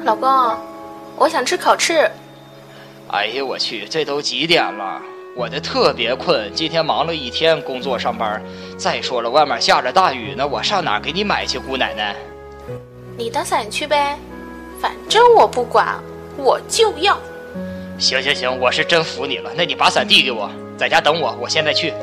老公，我想吃烤翅。 哎呀我去，这都几点了？我这特别困，今天忙了一天工作上班。再说了，外面下着大雨呢，我上哪儿给你买去，姑奶奶？ 你打伞去呗，反正我不管，我就要。 行行行，我是真服你了。那你把伞递给我，在家等我，我现在去。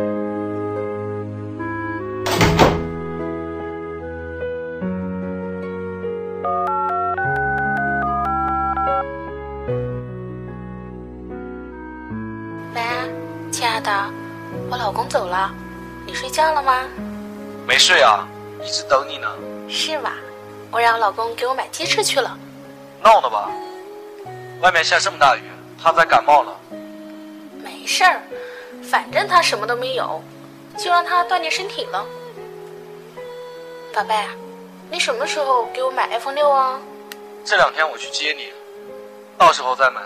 喂，亲爱的，我老公走了，你睡觉了吗？ 没睡啊，一直等你呢。 是吗？我让老公给我买鸡翅去了。 闹呢吧？外面下这么大雨，他再感冒了。 没事儿，反正他什么都没有，就让他锻炼身体了。宝贝，你什么时候给我买 iPhone 6啊？ 这2天我去接你，到时候再买。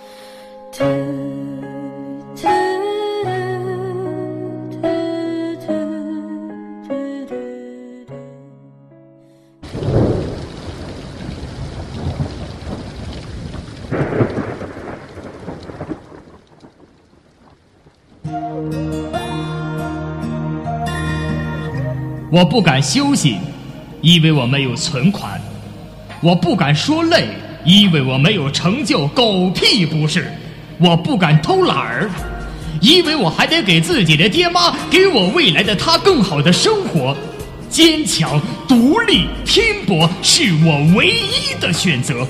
我不敢休息，因为我没有存款；我不敢说累，因为我没有成就，狗屁不是；我不敢偷懒儿，因为我还得给自己的爹妈，给我未来的他更好的生活。坚强、独立、拼搏是我唯一的选择。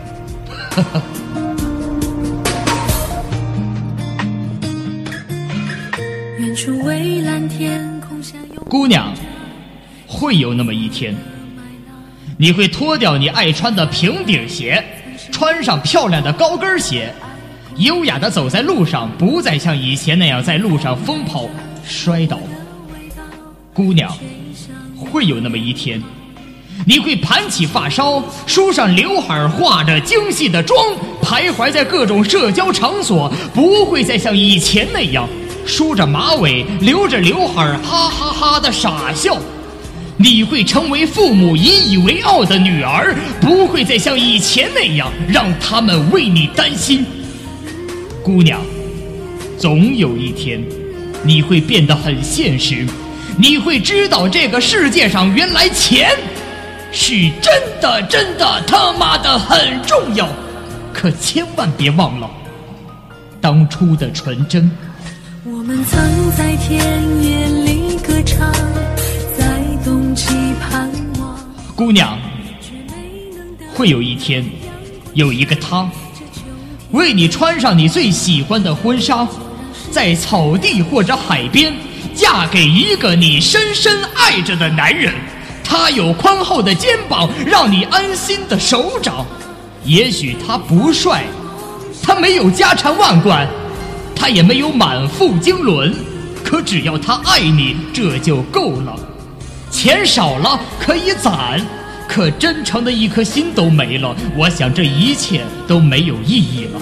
远处蔚蓝天空下有姑娘，会有那么一天，你会脱掉你爱穿的平底鞋，穿上漂亮的高跟鞋，优雅地走在路上，不再像以前那样在路上疯跑摔倒。姑娘，会有那么一天，你会盘起发梢，梳上刘海，化着精细的妆，徘徊在各种社交场所，不会再像以前那样梳着马尾，留着刘海，哈哈哈的傻笑。你会成为父母引以为傲的女儿，不会再像以前那样让他们为你担心。姑娘，总有一天你会变得很现实，你会知道这个世界上原来钱是真的他妈的很重要，可千万别忘了当初的纯真。 我们曾在田野里歌唱，在冬季盼望。 姑娘，会有一天，有一个他为你穿上你最喜欢的婚纱，在草地或者海边嫁给一个你深深爱着的男人。他有宽厚的肩膀，让你安心的手掌。也许他不帅，他没有家产万贯，他也没有满腹经纶，可只要他爱你，这就够了。钱少了可以攒，可真诚的一颗心都没了，我想这一切都没有意义了。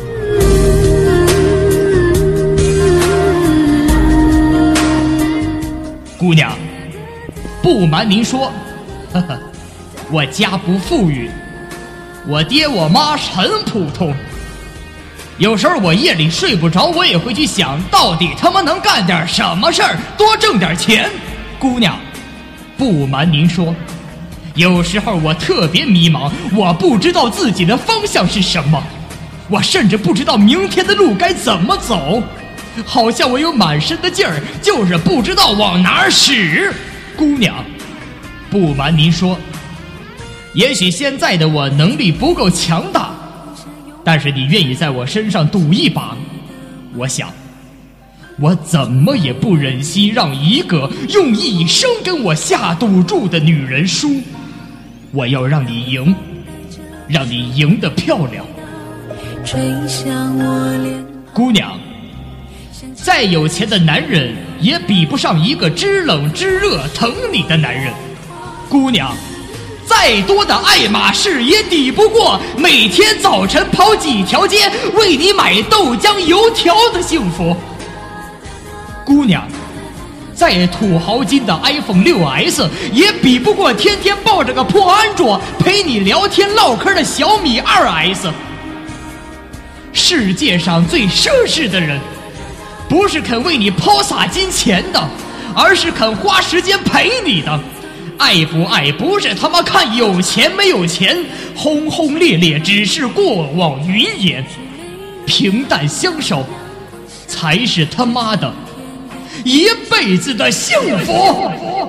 姑娘，不瞒您说，呵呵，我家不富裕，我爹我妈很普通。有时候我夜里睡不着，我也会去想，到底他妈能干点什么事儿，多挣点钱。姑娘，不瞒您说，有时候我特别迷茫，我不知道自己的方向是什么，我甚至不知道明天的路该怎么走，好像我有满身的劲儿，就是不知道往哪儿使。姑娘，不瞒您说，也许现在的我能力不够强大，但是你愿意在我身上赌一把，我想我怎么也不忍心让一个用一生跟我下赌注的女人输。我要让你赢，让你赢得漂亮。 吹向我脸。 姑娘，再有钱的男人也比不上一个知冷知热疼你的男人。姑娘，再多的爱马仕也抵不过每天早晨跑几条街为你买豆浆油条的幸福。姑娘， 再土豪金的 iPhone 6S 也比不过天天抱着个破安卓陪你聊天唠嗑的小米 2S。 世界上最奢侈的人，不是肯为你抛洒金钱的，而是肯花时间陪你的。爱不爱不是他妈看有钱没有钱，轰轰烈烈只是过往云烟，平淡相守才是他妈的一辈子的幸福。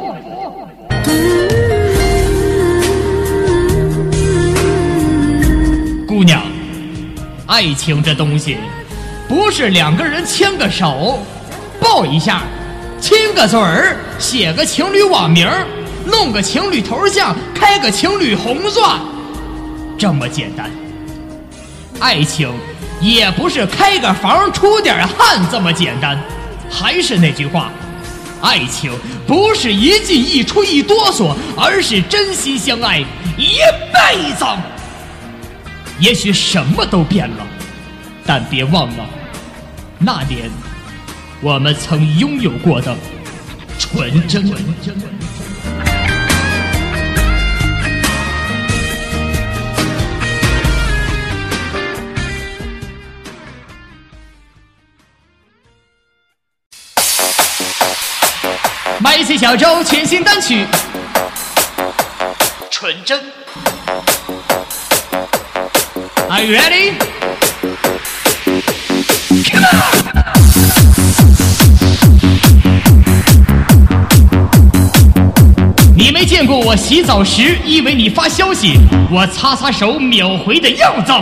姑娘，爱情这东西不是两个人牵个手抱一下亲个嘴儿写个情侣网名弄个情侣头像开个情侣红钻这么简单。爱情也不是开个房出点汗这么简单。还是那句话，爱情不是一进一出一哆嗦，而是真心相爱一辈子。也许什么都变了，但别忘了那年我们曾拥有过的纯真。麦琪小周全新单曲纯真。 Are you ready? Come on! 你没见过我洗澡时以为你发消息，我擦擦手秒回的样子。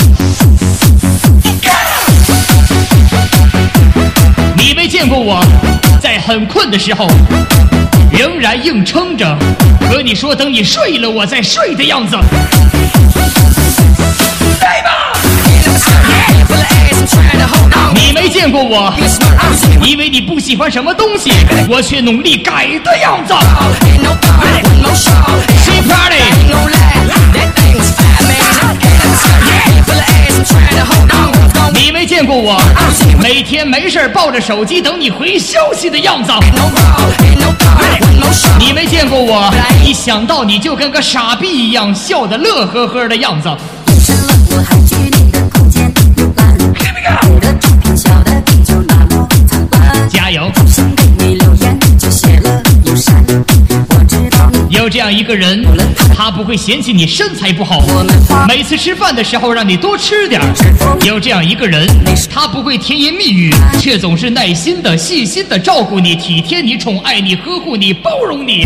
你没见过我在很困的时候仍然硬撑着和你说等你睡了我再睡的样子。来吧！你没见过我以为你不喜欢什么东西我却努力改的样子。She party。 你没见过我每天没事抱着手机等你回消息的样子。你没见过我一想到你就跟个傻逼一样笑得乐呵呵的样子。加油！有这样一个人，他不会嫌弃你身材不好，每次吃饭的时候让你多吃点。有这样一个人，他不会甜言蜜语，却总是耐心的、细心的照顾你、体贴你、宠爱你、呵护你、包容你。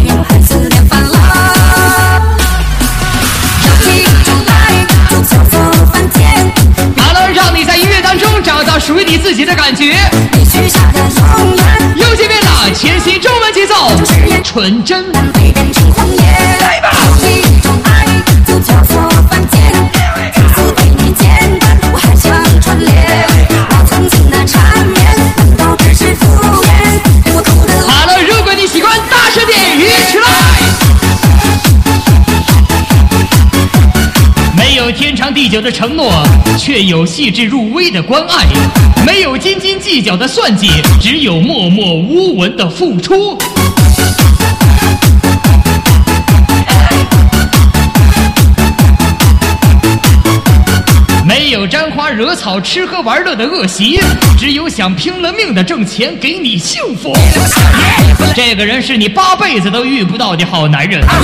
好了，让你在音乐当中找到属于你自己的感觉。又见面了，全新中文节奏，纯真。来吧！好了，如果你喜欢，大声点，一起来！没有天长地久的承诺，却有细致入微的关爱；没有斤斤计较的算计，只有默默无闻的付出。没有沾花惹草、吃喝玩乐的恶习，只有想拼了命的挣钱给你幸福。这个人是你8辈子都遇不到的好男人。好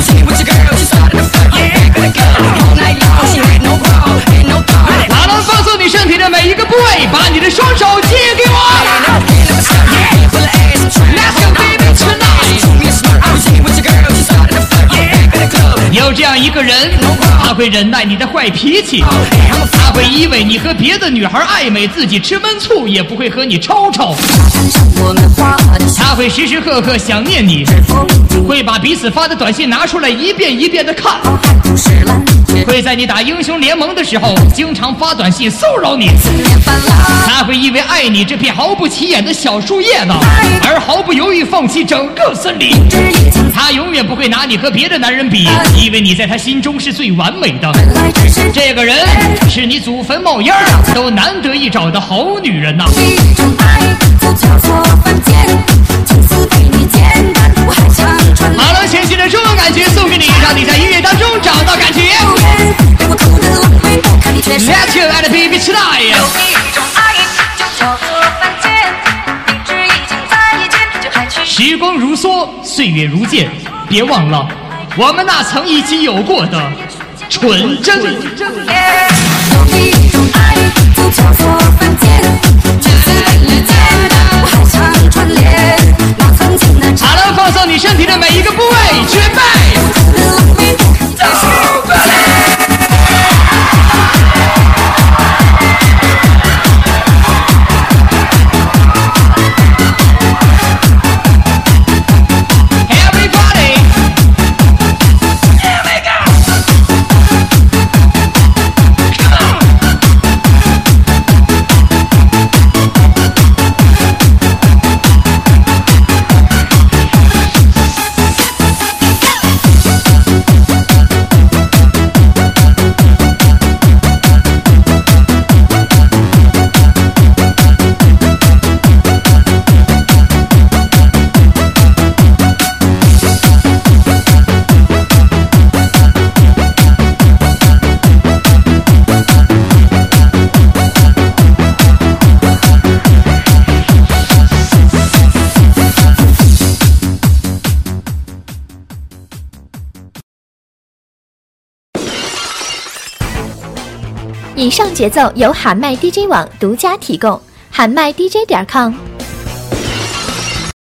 了，放松你身体的每一个部位，把你的双手借给我。Let's go baby tonight。有这样一个人，他会忍耐你的坏脾气，他会因为你和别的女孩暧昧，自己吃闷醋也不会和你吵吵。他会时时刻刻想念你，会把彼此发的短信拿出来一遍一遍的看，会在你打英雄联盟的时候经常发短信骚扰你。他会因为爱你这片毫不起眼的小树叶子而毫不犹豫放弃整个森林。他永远不会拿你和别的男人比，因为你在他心中是最完美的。这个人是你祖坟冒烟都难得一找的好女人呐。一种爱就叫做犯贱，情丝被你时光如梭，岁月如箭，别忘了我们那曾一起有过的纯真。 用一种爱就叫做犯贱，只是为了见我还想串联那曾经的。 好了，放松你身体的每一个部位，准备。 以上节奏由喊麦 DJ 网独家提供，喊麦 DJ.com。